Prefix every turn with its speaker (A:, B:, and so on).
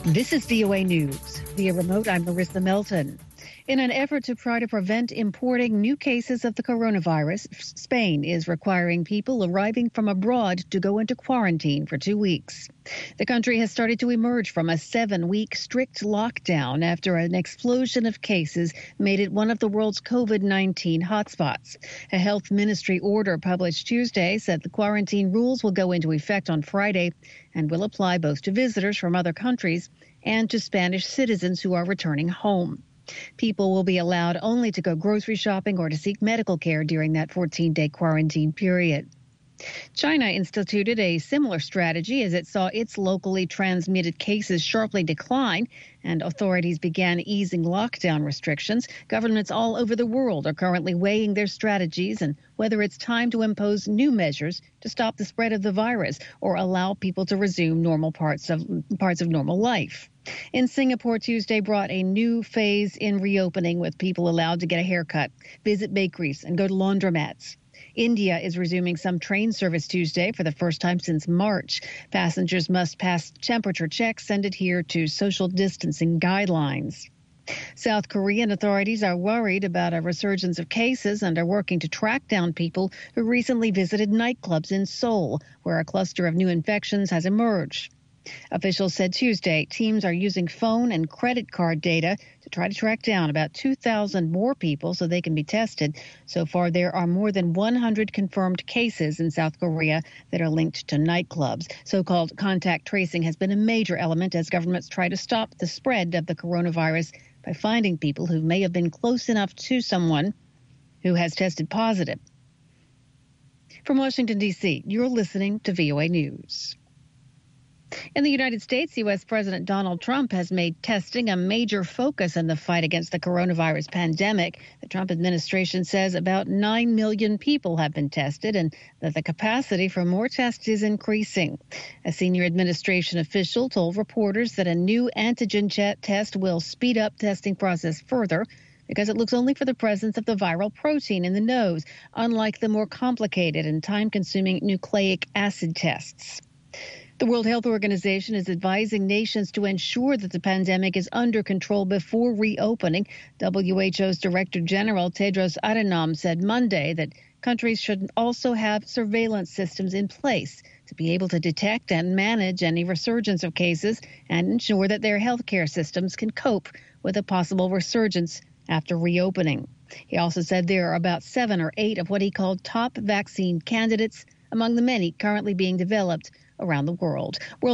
A: This is VOA News. Via remote, I'm Marissa Melton. In an effort to try to prevent importing new cases of the coronavirus, Spain is requiring people arriving from abroad to go into quarantine for 2 weeks. The country has started to emerge from a 7-week strict lockdown after an explosion of cases made it one of the world's COVID-19 hotspots. A health ministry order published Tuesday said the quarantine rules will go into effect on Friday and will apply both to visitors from other countries and to Spanish citizens who are returning home. People will be allowed only to go grocery shopping or to seek medical care during that 14-day quarantine period. China instituted a similar strategy as it saw its locally transmitted cases sharply decline and authorities began easing lockdown restrictions. Governments all over the world are currently weighing their strategies and whether it's time to impose new measures to stop the spread of the virus or allow people to resume normal parts of normal life. In Singapore, Tuesday brought a new phase in reopening with people allowed to get a haircut, visit bakeries, and go to laundromats. India is resuming some train service Tuesday for the first time since March. Passengers must pass temperature checks and adhere to social distancing guidelines. South Korean authorities are worried about a resurgence of cases and are working to track down people who recently visited nightclubs in Seoul, where a cluster of new infections has emerged. Officials said Tuesday teams are using phone and credit card data to try to track down about 2,000 more people so they can be tested. So far, there are more than 100 confirmed cases in South Korea that are linked to nightclubs. So-called contact tracing has been a major element as governments try to stop the spread of the coronavirus by finding people who may have been close enough to someone who has tested positive. From Washington, D.C., you're listening to VOA News. In the United States, U.S. President Donald Trump has made testing a major focus in the fight against the coronavirus pandemic. The Trump administration says about 9 million people have been tested and that the capacity for more tests is increasing. A senior administration official told reporters that a new antigen test will speed up testing process further because it looks only for the presence of the viral protein in the nose, unlike the more complicated and time-consuming nucleic acid tests. The World Health Organization is advising nations to ensure that the pandemic is under control before reopening. WHO's Director General Tedros Adhanom said Monday that countries should also have surveillance systems in place to be able to detect and manage any resurgence of cases and ensure that their healthcare systems can cope with a possible resurgence after reopening. He also said there are about 7 or 8 of what he called top vaccine candidates among the many currently being developed around the world.